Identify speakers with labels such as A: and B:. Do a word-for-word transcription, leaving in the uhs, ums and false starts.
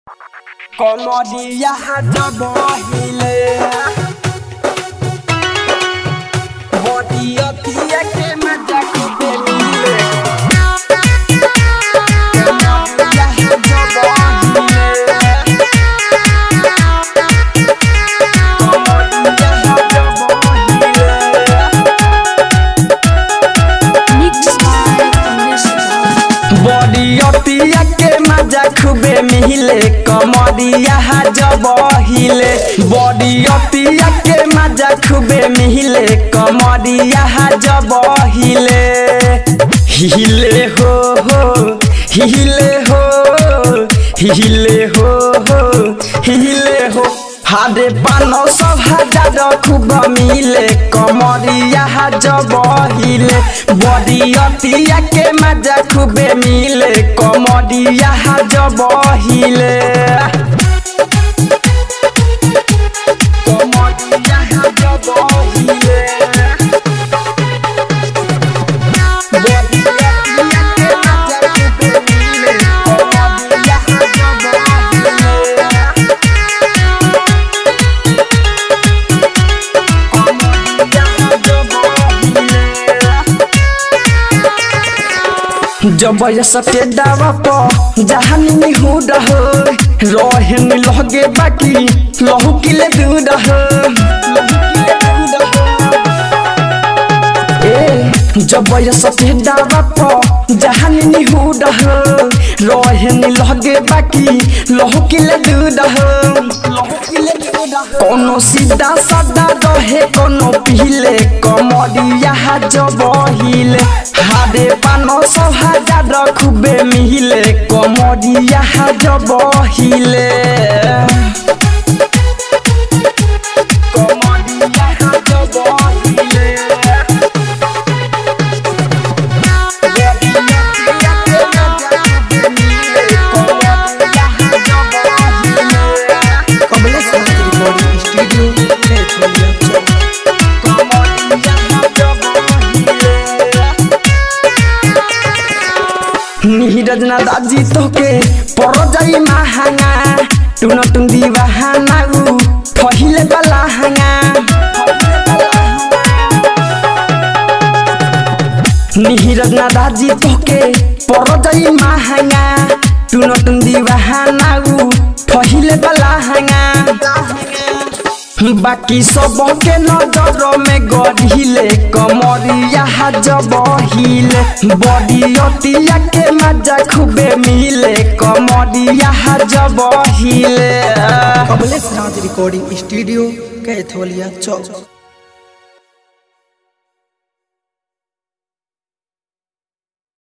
A: कमरिया जब हिले बॉडी अतिया के मजा खूबे मिले कमरिया जब हिले कमरिया जब हिले
B: मिक्स
A: बॉडी अतिया के मजा खूबे मिले कमरिया जब हिले बॉडी अतिया के मजा खूबे मिले कमरिया जब हिले हिले हो हो हिले हो हिले हो हो हिले हो हादे पानो सब हजार खूब मिले कमरिया जब हिले बॉडी अतिया के मजा खूबे मिले कमरिया जब हिले कमरिया जब हिले बॉडी अतिया के मजा खूबे मिले कमरिया जब हिले जब सटे दावा प जहानी में हो रहो रोहन लगे बाकी लहू किले दूर ए जब सटे दावा प जहानी में हो रहो रोहन लगे बाकी लहू किले दूर कोनो सीधा साधा रहे कोनो पीले कमरिया जब हिले हादे पानो सब हजार खूबे मिले कमरिया जब हिले कमरिया जब हिले नीरज ना दाजी तोके पर जाई महंगा टुन टुन दीवाना उ फहिले वाला हंगा नीरज ना दाजी तोके पर जाई महंगा टुन टुन दीवाना उ फहिले वाला हंगा बाकी सब के नजर में गढ़िले कमरिया जब हिले बॉडी अतिया के मजा खूबे मिले कमरिया जब हिले
C: कमलेश राज रिकॉर्डिंग स्टूडियो कैथोलिया चौक।